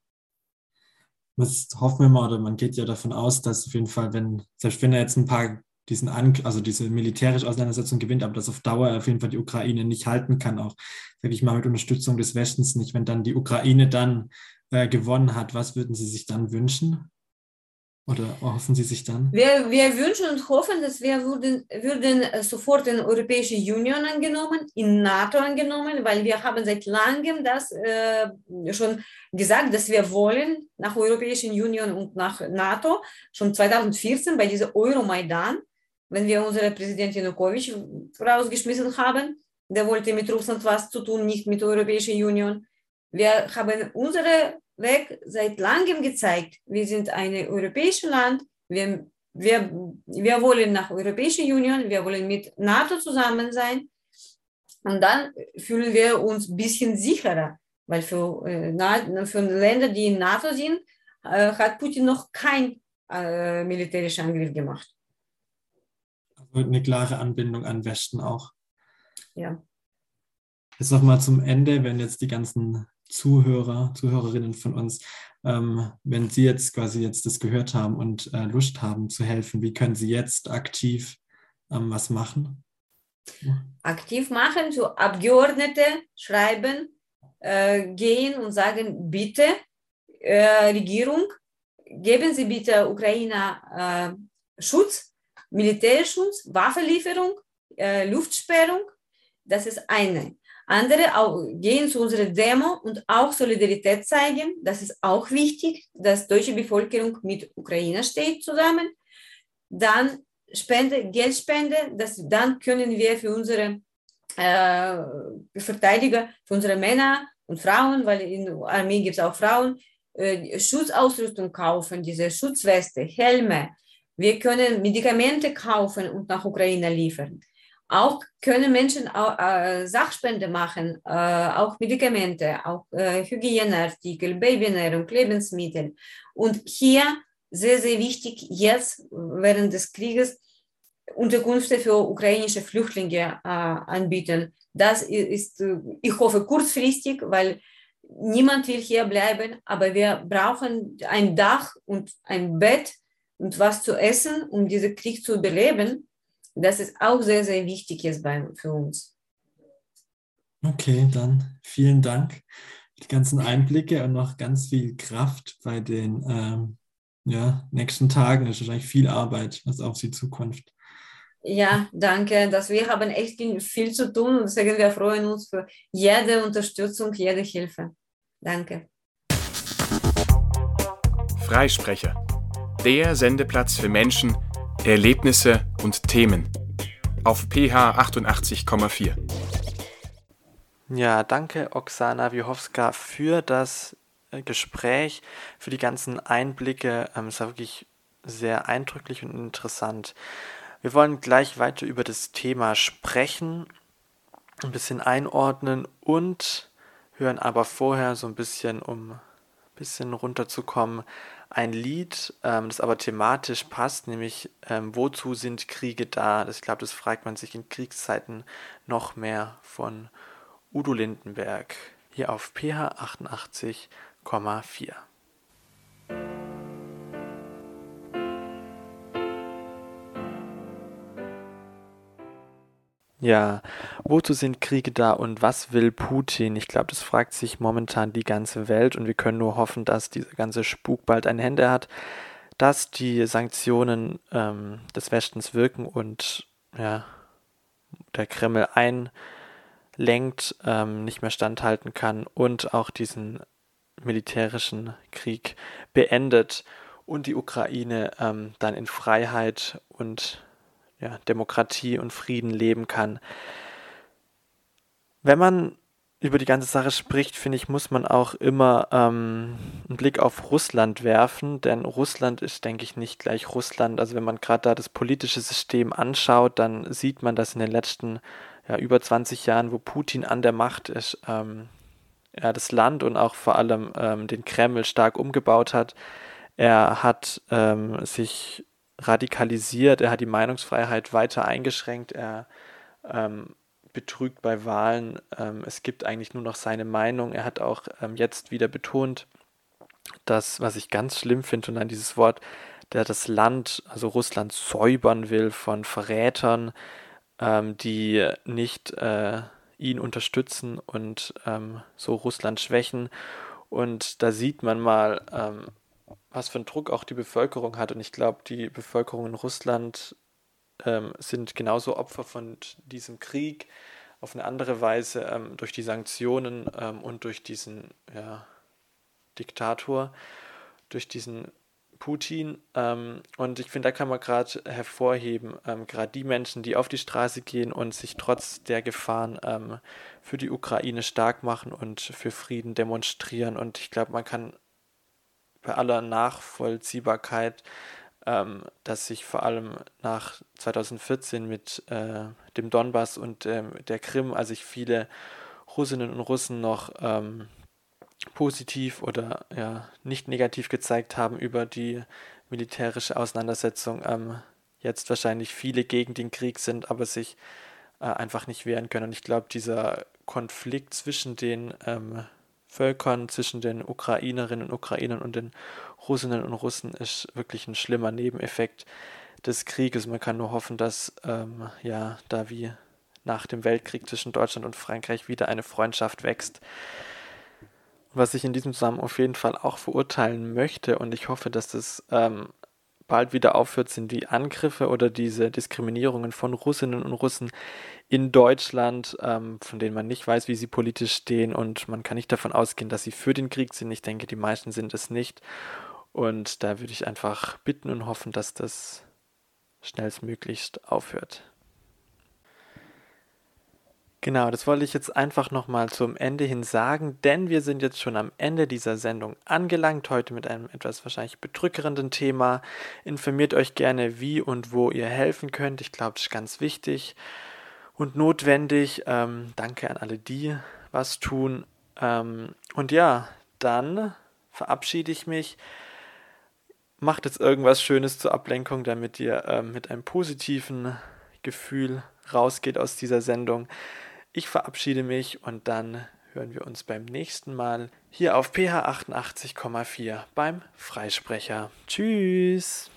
[SPEAKER 3] Das hoffen wir mal, oder man geht ja davon aus, dass auf jeden Fall, selbst wenn er jetzt ein paar diese militärische Auseinandersetzung gewinnt, aber dass auf Dauer auf jeden Fall die Ukraine nicht halten kann, auch, sage ich mal, mit Unterstützung des Westens nicht. Wenn dann die Ukraine dann gewonnen hat, was würden Sie sich dann wünschen? Oder hoffen Sie sich dann?
[SPEAKER 4] Wir wünschen und hoffen, dass wir würden sofort in die Europäische Union angenommen, in NATO angenommen, weil wir haben seit langem das schon gesagt, dass wir wollen nach der Europäischen Union und nach NATO, schon 2014 bei diesem Euromaidan, wenn wir unseren Präsident Janukowitsch rausgeschmissen haben, der wollte mit Russland was zu tun, nicht mit der Europäischen Union. Wir haben unsere Weg seit langem gezeigt, wir sind ein europäisches Land, wir wollen nach der Europäischen Union, wir wollen mit NATO zusammen sein und dann fühlen wir uns ein bisschen sicherer, weil für Länder, die in NATO sind, hat Putin noch keinen militärischen Angriff gemacht.
[SPEAKER 3] Also eine klare Anbindung an Westen auch.
[SPEAKER 4] Ja.
[SPEAKER 3] Jetzt nochmal zum Ende, wenn jetzt die ganzen Zuhörerinnen von uns, wenn Sie jetzt quasi das gehört haben und Lust haben zu helfen, wie können Sie jetzt aktiv was machen?
[SPEAKER 4] Aktiv machen, so Abgeordnete schreiben, gehen und sagen, bitte, Regierung, geben Sie bitte Ukraine Schutz, Militärschutz, Waffenlieferung, Luftsperrung, das ist eine. Andere auch gehen zu unserer Demo und auch Solidarität zeigen. Das ist auch wichtig, dass die deutsche Bevölkerung mit Ukraine steht zusammen. Dann Geldspende, dann können wir für unsere Verteidiger, für unsere Männer und Frauen, weil in der Armee gibt es auch Frauen, Schutzausrüstung kaufen, diese Schutzweste, Helme. Wir können Medikamente kaufen und nach Ukraine liefern. Auch können Menschen Sachspende machen, auch Medikamente, auch Hygieneartikel, Babyernährung, Lebensmittel. Und hier sehr, sehr wichtig, jetzt während des Krieges Unterkünfte für ukrainische Flüchtlinge anbieten. Das ist, ich hoffe, kurzfristig, weil niemand will hier bleiben, aber wir brauchen ein Dach und ein Bett und was zu essen, um diesen Krieg zu überleben. Das ist auch sehr, sehr wichtig jetzt für uns.
[SPEAKER 3] Okay, dann vielen Dank für die ganzen Einblicke und noch ganz viel Kraft bei den nächsten Tagen. Das ist wahrscheinlich viel Arbeit, was auf Sie zukommt.
[SPEAKER 4] Ja, danke. Wir haben echt viel zu tun und deswegen wir freuen uns für jede Unterstützung, jede Hilfe. Danke.
[SPEAKER 2] Freisprecher, der Sendeplatz für Menschen, Erlebnisse und Themen auf PH 88,4.
[SPEAKER 1] Ja, danke Oksana Wiechowska für das Gespräch, für die ganzen Einblicke. Es war wirklich sehr eindrücklich und interessant. Wir wollen gleich weiter über das Thema sprechen, ein bisschen einordnen und hören aber vorher so ein bisschen, um ein bisschen runterzukommen, ein Lied, das aber thematisch passt, nämlich Wozu sind Kriege da? Ich glaube, das fragt man sich in Kriegszeiten noch mehr, von Udo Lindenberg, hier auf PH 88,4. Ja, wozu sind Kriege da und was will Putin? Ich glaube, das fragt sich momentan die ganze Welt und wir können nur hoffen, dass dieser ganze Spuk bald ein Ende hat, dass die Sanktionen des Westens wirken und ja, der Kreml lenkt, nicht mehr standhalten kann und auch diesen militärischen Krieg beendet und die Ukraine dann in Freiheit und Demokratie und Frieden leben kann. Wenn man über die ganze Sache spricht, finde ich, muss man auch immer einen Blick auf Russland werfen, denn Russland ist, denke ich, nicht gleich Russland. Also wenn man gerade da das politische System anschaut, dann sieht man, dass in den letzten über 20 Jahren, wo Putin an der Macht ist, das Land und auch vor allem den Kreml stark umgebaut hat. Er hat sich radikalisiert, er hat die Meinungsfreiheit weiter eingeschränkt, er betrügt bei Wahlen, es gibt eigentlich nur noch seine Meinung. Er hat auch jetzt wieder betont, dass, was ich ganz schlimm finde, und dann dieses Wort, der das Land, also Russland, säubern will von Verrätern, die nicht ihn unterstützen und so Russland schwächen. Und da sieht man mal, was für einen Druck auch die Bevölkerung hat. Und ich glaube, die Bevölkerung in Russland sind genauso Opfer von diesem Krieg auf eine andere Weise durch die Sanktionen und durch diesen Diktator, durch diesen Putin. Und ich finde, da kann man gerade hervorheben, gerade die Menschen, die auf die Straße gehen und sich trotz der Gefahren für die Ukraine stark machen und für Frieden demonstrieren. Und ich glaube, man kann bei aller Nachvollziehbarkeit, dass sich vor allem nach 2014 mit dem Donbass und der Krim, also sich viele Russinnen und Russen noch positiv oder nicht negativ gezeigt haben über die militärische Auseinandersetzung, jetzt wahrscheinlich viele gegen den Krieg sind, aber sich einfach nicht wehren können. Und ich glaube, dieser Konflikt zwischen den Völkern, zwischen den Ukrainerinnen und Ukrainern und den Russinnen und Russen ist wirklich ein schlimmer Nebeneffekt des Krieges. Man kann nur hoffen, dass da wie nach dem Weltkrieg zwischen Deutschland und Frankreich wieder eine Freundschaft wächst. Was ich in diesem Zusammenhang auf jeden Fall auch verurteilen möchte, und ich hoffe, dass das bald wieder aufhört, sind die Angriffe oder diese Diskriminierungen von Russinnen und Russen in Deutschland, von denen man nicht weiß, wie sie politisch stehen, und man kann nicht davon ausgehen, dass sie für den Krieg sind. Ich denke, die meisten sind es nicht, und da würde ich einfach bitten und hoffen, dass das schnellstmöglichst aufhört. Genau, das wollte ich jetzt einfach nochmal zum Ende hin sagen, denn wir sind jetzt schon am Ende dieser Sendung angelangt, heute mit einem etwas wahrscheinlich bedrückenden Thema. Informiert euch gerne, wie und wo ihr helfen könnt. Ich glaube, das ist ganz wichtig und notwendig. Danke an alle, die was tun. Und ja, dann verabschiede ich mich. Macht jetzt irgendwas Schönes zur Ablenkung, damit ihr mit einem positiven Gefühl rausgeht aus dieser Sendung. Ich verabschiede mich und dann hören wir uns beim nächsten Mal hier auf PH 88,4 beim Freisprecher. Tschüss!